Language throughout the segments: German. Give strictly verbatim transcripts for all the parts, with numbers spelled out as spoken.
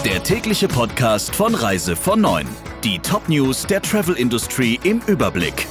Der tägliche Podcast von Reise von neun. Die Top-News der Travel-Industrie im Überblick.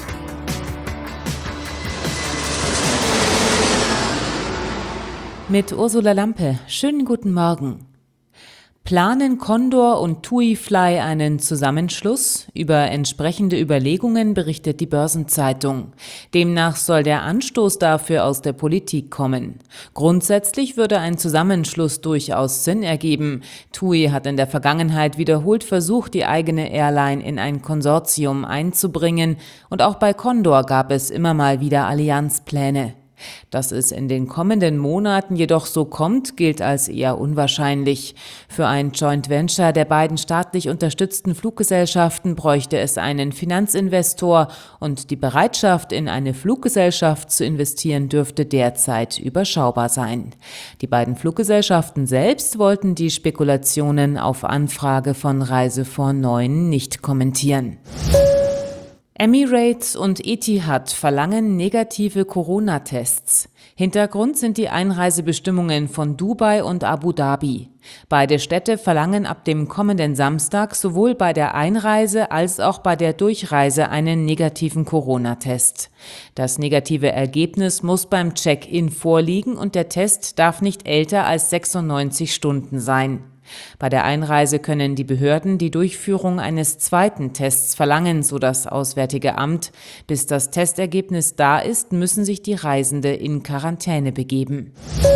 Mit Ursula Lampe. Schönen guten Morgen. Planen Condor und TUI Fly einen Zusammenschluss? Über entsprechende Überlegungen berichtet die Börsenzeitung. Demnach soll der Anstoß dafür aus der Politik kommen. Grundsätzlich würde ein Zusammenschluss durchaus Sinn ergeben. TUI hat in der Vergangenheit wiederholt versucht, die eigene Airline in ein Konsortium einzubringen, und auch bei Condor gab es immer mal wieder Allianzpläne. Dass es in den kommenden Monaten jedoch so kommt, gilt als eher unwahrscheinlich. Für ein Joint Venture der beiden staatlich unterstützten Fluggesellschaften bräuchte es einen Finanzinvestor, und die Bereitschaft, in eine Fluggesellschaft zu investieren, dürfte derzeit überschaubar sein. Die beiden Fluggesellschaften selbst wollten die Spekulationen auf Anfrage von Reise von neun nicht kommentieren. Emirates und Etihad verlangen negative Corona-Tests. Hintergrund sind die Einreisebestimmungen von Dubai und Abu Dhabi. Beide Städte verlangen ab dem kommenden Samstag sowohl bei der Einreise als auch bei der Durchreise einen negativen Corona-Test. Das negative Ergebnis muss beim Check-in vorliegen und der Test darf nicht älter als sechsundneunzig Stunden sein. Bei der Einreise können die Behörden die Durchführung eines zweiten Tests verlangen, so das Auswärtige Amt. Bis das Testergebnis da ist, müssen sich die Reisende in Quarantäne begeben.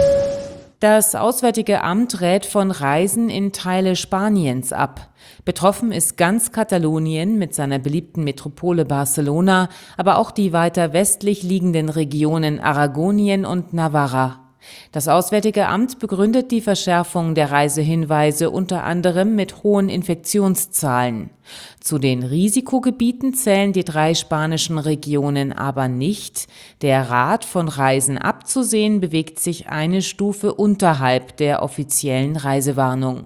Das Auswärtige Amt rät von Reisen in Teile Spaniens ab. Betroffen ist ganz Katalonien mit seiner beliebten Metropole Barcelona, aber auch die weiter westlich liegenden Regionen Aragonien und Navarra. Das Auswärtige Amt begründet die Verschärfung der Reisehinweise unter anderem mit hohen Infektionszahlen. Zu den Risikogebieten zählen die drei spanischen Regionen aber nicht. Der Rat, von Reisen abzusehen, bewegt sich eine Stufe unterhalb der offiziellen Reisewarnung.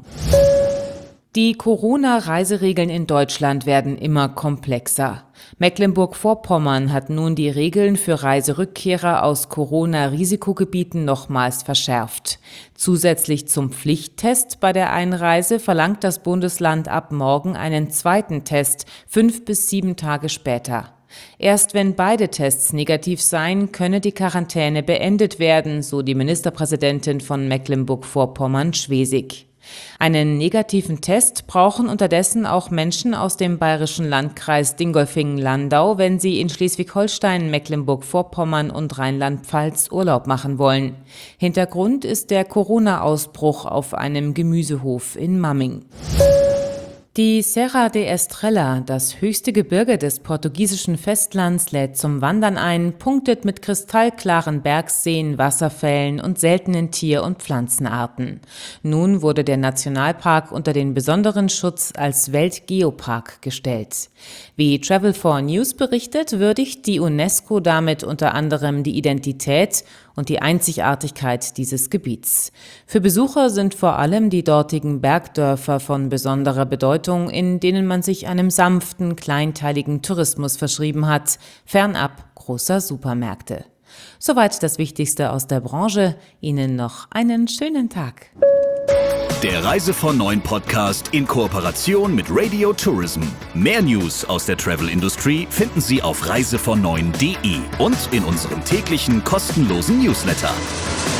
Die Corona-Reiseregeln in Deutschland werden immer komplexer. Mecklenburg-Vorpommern hat nun die Regeln für Reiserückkehrer aus Corona-Risikogebieten nochmals verschärft. Zusätzlich zum Pflichttest bei der Einreise verlangt das Bundesland ab morgen einen zweiten Test, fünf bis sieben Tage später. Erst wenn beide Tests negativ seien, könne die Quarantäne beendet werden, so die Ministerpräsidentin von Mecklenburg-Vorpommern, Schwesig. Einen negativen Test brauchen unterdessen auch Menschen aus dem bayerischen Landkreis Dingolfing-Landau, wenn sie in Schleswig-Holstein, Mecklenburg-Vorpommern und Rheinland-Pfalz Urlaub machen wollen. Hintergrund ist der Corona-Ausbruch auf einem Gemüsehof in Mamming. Die Serra de Estrela, das höchste Gebirge des portugiesischen Festlands, lädt zum Wandern ein, punktet mit kristallklaren Bergseen, Wasserfällen und seltenen Tier- und Pflanzenarten. Nun wurde der Nationalpark unter den besonderen Schutz als Weltgeopark gestellt. Wie Travel four News berichtet, würdigt die UNESCO damit unter anderem die Identität und die Einzigartigkeit dieses Gebiets. Für Besucher sind vor allem die dortigen Bergdörfer von besonderer Bedeutung, in denen man sich einem sanften, kleinteiligen Tourismus verschrieben hat, fernab großer Supermärkte. Soweit das Wichtigste aus der Branche. Ihnen noch einen schönen Tag. Der Reise von neun Podcast in Kooperation mit Radio Tourism. Mehr News aus der Travel-Industrie finden Sie auf reise von neun punkt de und in unserem täglichen kostenlosen Newsletter.